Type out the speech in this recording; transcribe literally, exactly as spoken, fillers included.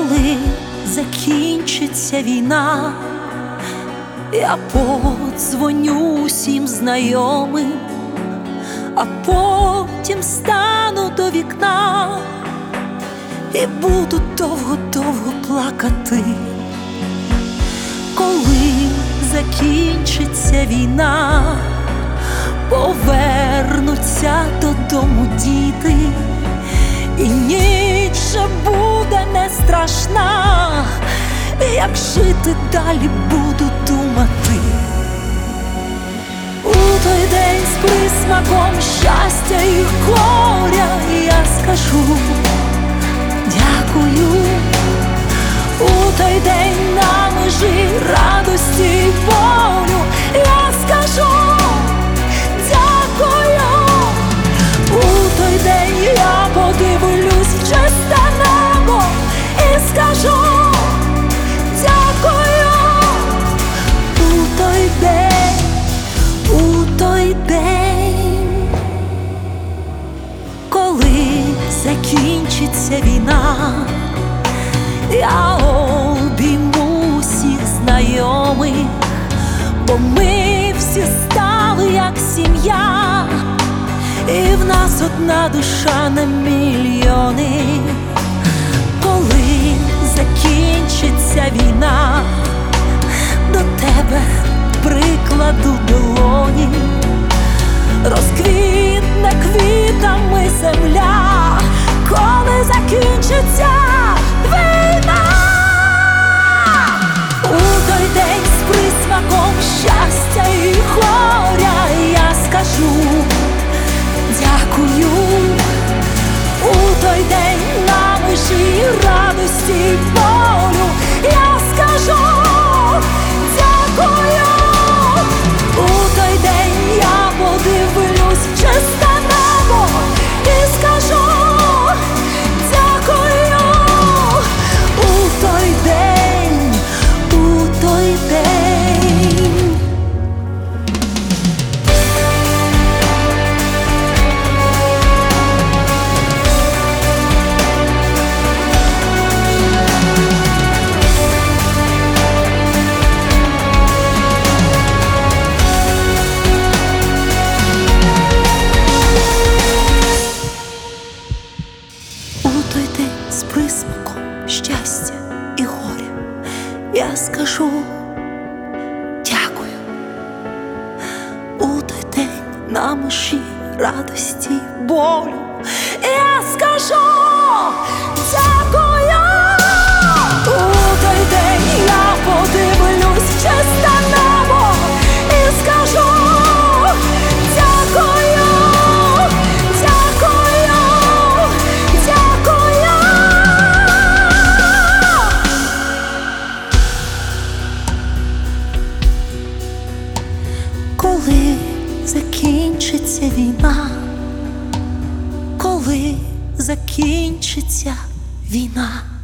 Коли закінчиться війна, я подзвоню усім знайомим, а потім стану до вікна і буду довго-довго плакати. Коли закінчиться війна, повернуться додому діти, і ніч вже буде не страшна. Як жити далі буду думати. У той день з присмаком щастя і горя я скажу дякую. У той день на межі радості й болю я скажу дякую. У той день я подивлюсь в чисте небо і скажу дякую. У той день, у той день, коли закінчиться війна, я обійму всіх знайомих, бо ми всі стали як сім'я, і в нас одна душа на мільйони. Коли закінчиться війна, до тебе прикладу долоні, розквітне квітами земля, коли закінчиться війна. У той день з присмаком щастя і горя я скажу дякую. У той день на межі радості й болю я скажу дякую. У той день я подивлюсь в чисте небо і скажу дякую. У той день, у той день. З присмаком щастя і горя я скажу дякую. У той день на межі радості й болю я скажу дякую. У той день я подивлюсь в чисте небо і скажу дякую. Коли закінчиться війна, коли закінчиться війна.